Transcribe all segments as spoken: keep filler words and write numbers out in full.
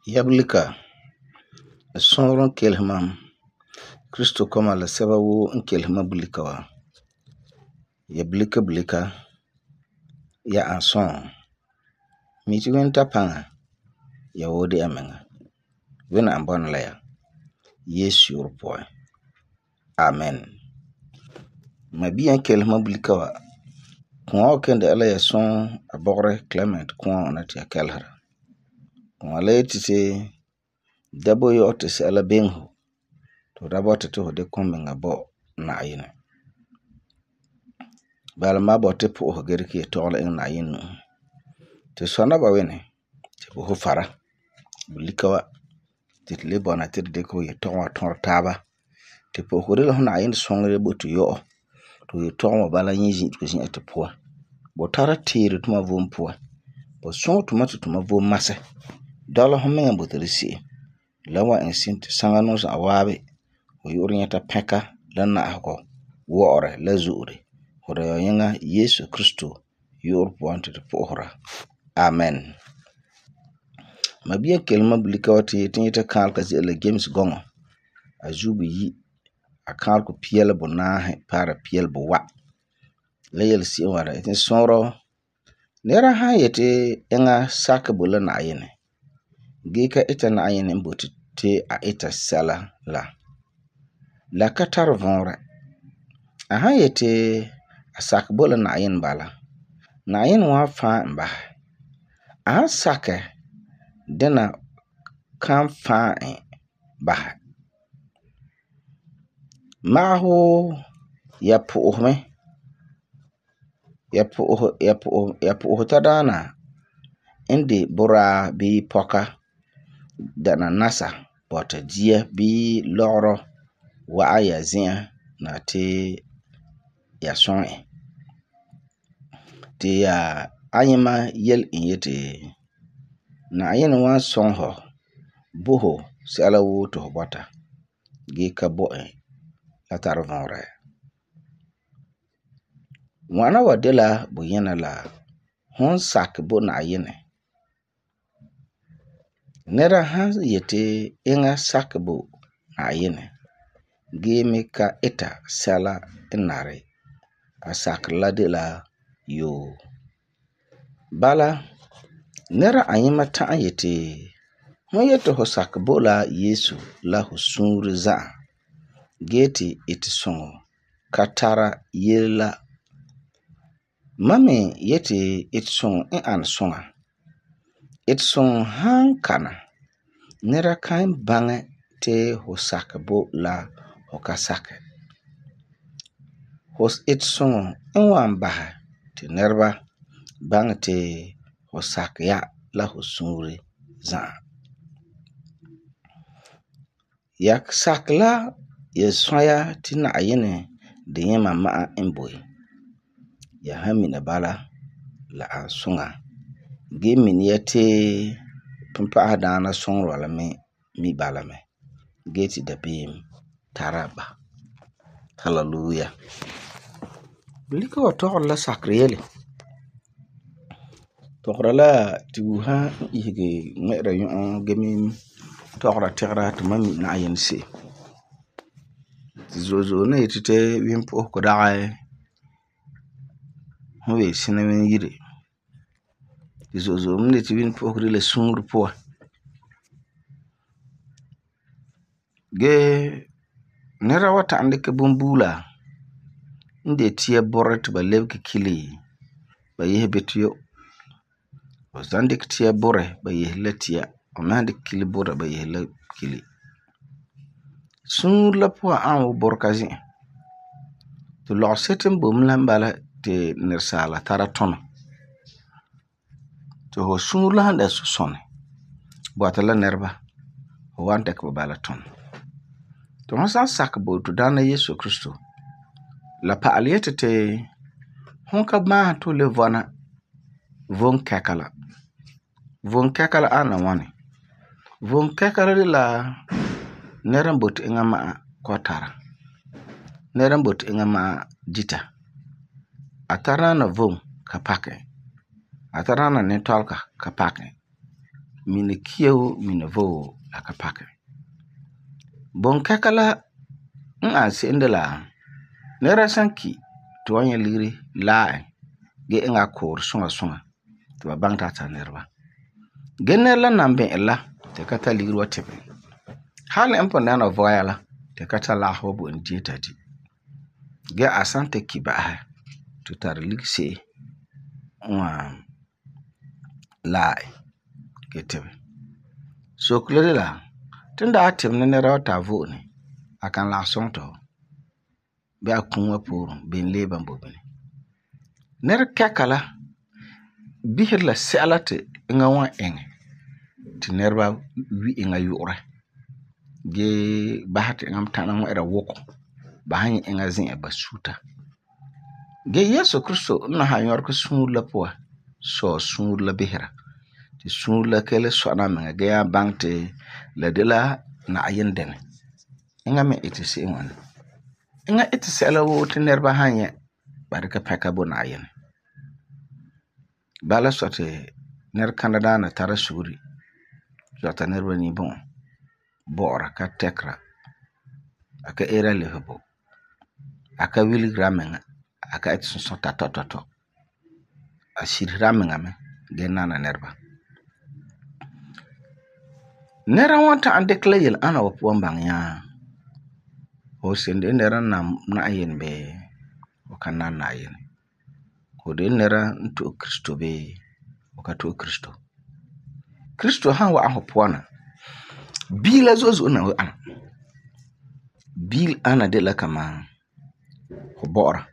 Yablika sõor n kelesma Kristo koma la sɛba woo n kelesma bulika wa. Ya bulika bulika ya an sõor. Mi ti Wẽnnaam ta paŋa ya woo de amiŋa. Wẽnnaam bɔna la ya Yeesu yʋʋr puan. Amen. Ma bia n kelesma bulika wa. Kõɔ wa kende ala ya sõor a bɔgere Clement kõɔ na ti ya kelesera. Kõɔ la yeti ti dabo yɔ ti sɛla bengu. To da bɔti ti fu de kõmiŋa bɔ Naayinɛ. Bala ma bɔti pu'usi gee dikɛ yetɔgeli iŋɛ Naayinɛ nu'usi. Ti sɔna ba wini ti bu fu fara bulika wa ti ti le bɔna ti di dikɛ fu yetɔgum wa tõri taaba. Ti pu'usego de la fu Naayinɛ sõngere boti yɔ'ɔ. Ti yetɔgum wa bala yẽ zi'irigi zi'an ti puan. Bu tara teere tuma vom puan. Bu sõng tuma ti tuma vom masɛ. Dɔla fu miŋa boti di se'em. La wa iŋɛ se'em ti saŋa nu za'a waabi fu yu'uri nyɛta pɛka la na'asegɔ wɔ'ɔrɛ la zo'ore. Fu da yɔ nyeŋa Yeesu Kristo yʋʋr puan ti ti pu'usera. Amen. Ma bia kelesma bulika wa ti ti nyɛta kãalega ze'ele la James gɔŋɔ. A zuo bu yi. A kãalegɔ peɛle bunaasi paara peɛle buwa. La yele se'em wa da ti sõorɔ nɛra han yeti eŋa sakɛ bo la Naayinɛ gee ka ita Naayinɛ n boti ti a ita sɛla la, la ka tari võorɛ. A han yeti a sakɛ bo la Naayinɛ bala, Naayinɛ wan fãa e basɛ. A han sakɛ dina kan fãa e basɛ. Magesɔ ya pu'usemi. Ya pu'usi ya pu'usi ya pu'usi tadaana n de buraa bii pɔka dana nasa bɔta dia bii lɔgerɔ wa'a ya zi'an na ti ya sõi e. Ti ya ayima yele e yeti Naayinɛ wan sõng fu bo fu sɛla woo ti fu bɔta gee ka bo e la tari võorɛ. Ŋwana wa de la buyina la fum sakɛ bo Naayinɛ. Nɛra han yeti eŋa sakɛ bo Naayinɛ gee mi ka ita sɛla n nari a sakeri la de la yoo. Bala nɛra ayima ta'am yeti fu yeti fu sakɛ bo la Yeesu la fu suure za'a gee ti iti suŋɔ ka tara yele la. Mam me yeti iti suŋɔ n ani suŋa. Iti suŋɔ han kana, nɛra kan baŋɛ ti fu sakɛ bo la fu ka sakɛ. Iti suŋɔ n wan basɛ ti nɛreba baŋɛ ti fu sakɛ ya la fu suure za'a. Ya sakɛ la ya sɔa ya ti Naayinɛ diyima ma'a n boi. Ya han mina bala la an suŋa. Gee mini ya ti pumpa'asɛ daana sõngere wa la mi mi bala mɛ. Gee ti dabeem tara ba. Hallelujah. Bulika wa tɔgeri la sakeri yele. Tɔgera la ti wusa n isege ŋmɛ'ɛra nyu'ɔ gee mi tɔgera tegera ti mam mi Naayinɛ se'em. Ti zo'e zo'e na yeti ti yimpu'usegɔ dagi fu ween sina ween yire. Ti zo'e zo'e mi ne ti yimpu'usegɔ de la suure puan. Gee nɛra wa ta'am dikɛ bombuula n de tia burɛ ti ba lebege kile ba yese biteyɔ. Fu san dikɛ tia burɛ ba yese la tia. Fu me san dikɛ kile burɛ ba yese la kile. Suure la puan ani wuu burega zi'an. Ti lɔgeseto n boi mɛ la n bala ti nɛresaala tara tuna. Ti fu suure la san dɛna susuni bɔta la nɛreba fu wan dikɛ ba bala tuna. Ti fu san sakɛ bo tu Daana Yeesu Kristo, la pa'alɛ yeti ti fu ka maasum ti fu le vɔna vom kɛka la. Vom kɛka la ani ŋwani? Vom kɛka la de la nɛra n boti eŋa ma'a kɔ'ɔm tara. Nɛra n boti eŋa ma'a dita. A tara daana vom ka pakɛ. A tara daana nintɔlega ka pakɛ. mini kiyo mini vo aka pake. Bon kakala an sendela nera sanki to wanya liri laa ge nga kor sunga sunga to ba bang tata nerba. Genela nambe ella te kata liri watebe. Hal empo nana voyala te kata la hobo ndi tati. Ge asante kiba to tar ligse wa la getebe. So kulela tunda atem ne nera ta vo ni akan la sonto be akunwa pour ben leba mbobini. Ner kakala bihir la salate nga wa enge ti nerba wi nga yura ge bahati ngam tanang era woko bahanyi nga zin e basuta ge Yesu Kristo na ha yor ko sunula po so sunula bihira ti sunula kele so na menga ge ya bangte la dela na ayendene nga me itisi ngwan nga itisi ala wo ti nerba hanya barka paka bo na ayene bala sote ner Canada na tara suri jota nerba ni bon bora ka tekra aka era le hobo aka wili gramenga aka etsun sota tototo ashir ramenga me genna na nerba nera wanta ande klayel ana wapu mbang ya o sende nera na na ayen be o kana na ayen ko de nera nto Kristo be o ka to Kristo Kristo han wa ahopwana bila zozo na ana bil ana de la kama ho bora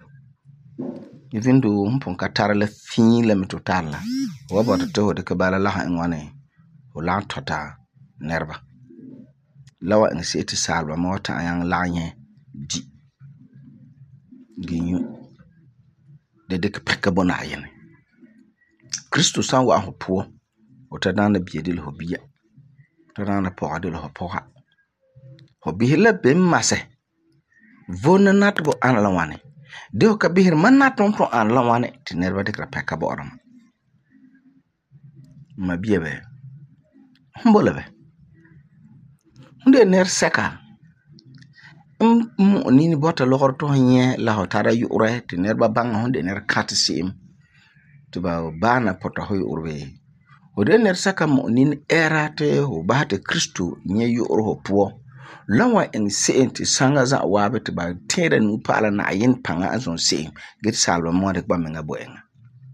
even do mpon katara la fin la mitotala wa bota to de ka bala la ha ngwane o la tota nerba lawa en seti salba mota ayang lanye di ginyu de de ka peka bona yene Kristo san wa hopo o tadana biedil hobiya tadana po adil hopoha hobihila bem mase vona natbo an lawane de ka bihir manat non pro an lawane ti nerba de ka peka boram ma biebe mbolabe hunde ner seka um nini bota logor to nye la hotara yure ti nerba bang hunde ner katsim to ba bana poto hoy urbe ode ner seka mo nini erate ho bahate Kristo nye yuro ho po lawa en seenti sanga za wabe te ba tere nu pala na yin panga azon se get salwa mo de ba menga boenga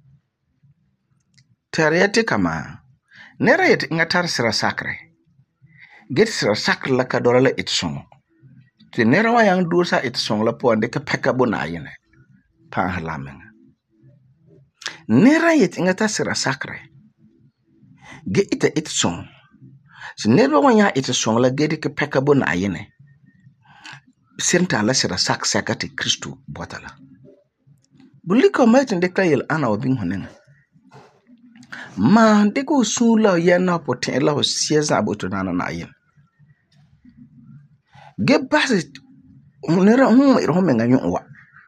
teriyati kama nera yet ngatar sira sakre get sira sakre la ka dorala it song te nera wa yang dosa it song la po ande ka peka bona yene pa halamenga nera yet ngatar sira sakre ge ita it song si nera wa ya it song la get ka peka bona yene senta la sira sak sakati Kristo botala buliko matin de kayel ana obin honenga ma de ko sula yana poten la ho sieza aboto nana na yin ge basi munera hum iro menga nyuwa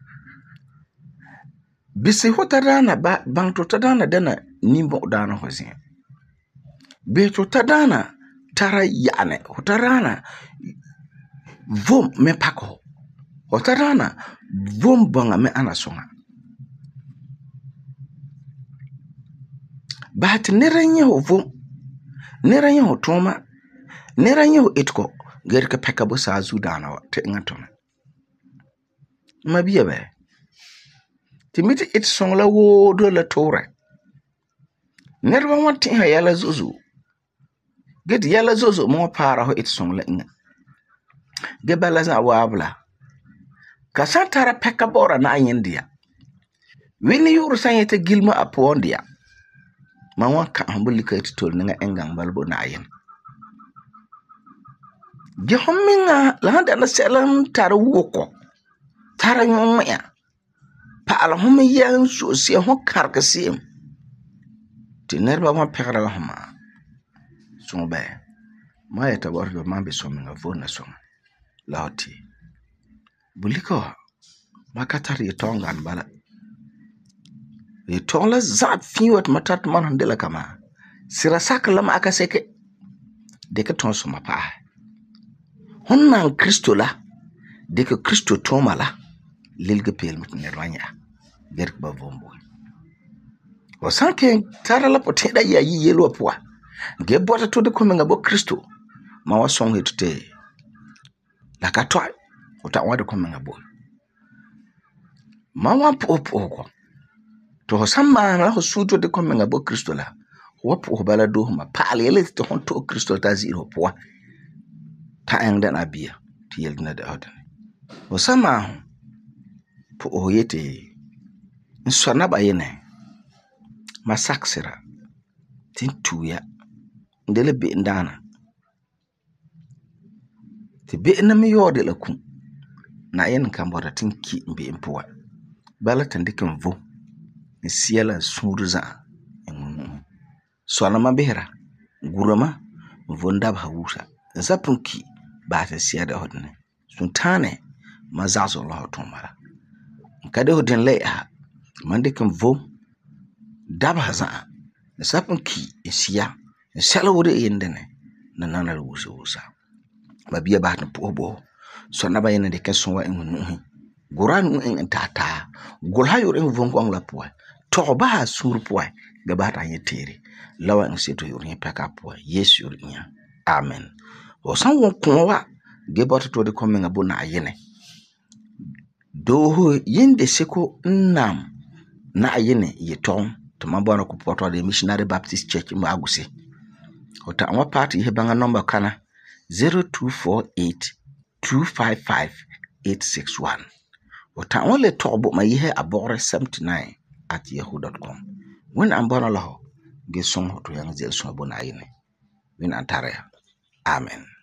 bisi hotadana ba bang to tadana dana nimbo dana hosin be to tadana tara yane hotarana vom me pako hotarana vom banga me anasonga But neranya ho vom neranya ho toma neranya ho itko gerka pekabo sa zudana wa te ngatona mabiya be timiti it songla wo do la tore nerba wanti ha yala zuzu get yala zuzu mo para ho it songla inga ge balaza wabla kasantara pekabora na yindia wini yuru sanyete gilma apondia mawa ka hambuli ka titol nga engang balbo na ayen ge hominga la handa na selam tar woko tar nyomya pa ala homi yan so se ho karka sim ti nerba ma pekra la homa so be ma ya tabar do mambe so minga vona so lati buliko makatar yetongan bala Tonla zap fiwat matat man handela kama sira saklam aka seke de ka ton soma pa honnan Kristo la de ka Kristo toma la lilga pel mut ne ranya gerk ba vombo o sanke tara la poteda ya yi yelo poa ge bota to de ko menga bo Kristo ma wa song hitute la ka toy o ta wa de ko menga bo ma wa po po ko to samma la ho suto de ko menga bo Kristo la wa po bala do ma pal yele to hon to Kristo ta zero poa ta en den abia ti yelna de hodan o samma po o yete nsona ba yene masaksira tintuya ndele be ndana te be na mi yode la ku na yen kan bora tinki mbe mpoa bala tandikan vo ni siela surza en sona mabera gurama vonda bawusa zapunki ba ta siada hodne suntane mazazo la hotomara kade hodin le ha mandikan vo daba za sapunki esia sala wode yendene na nana wusa wusa babia ba na pobo so na ba yene de keso wa enunu guran en tata gol hayo en vongo ang la poa to ba sur poa ga ba ta yetere lawa en seto yo ni paka poa yesu yo nya amen o san won ko wa ge bota to de komen abo na yene do yende seko nam na yene yeton to mabwana ku poto de Missionary Baptist Church mu aguse ota anwa party he banga number kana zero two four eight two five five eight six one ota only tobo ma ihe abore seventy-nine at yahoo dot com when ambona laho ge song to yang zel so bona yene win antare amen.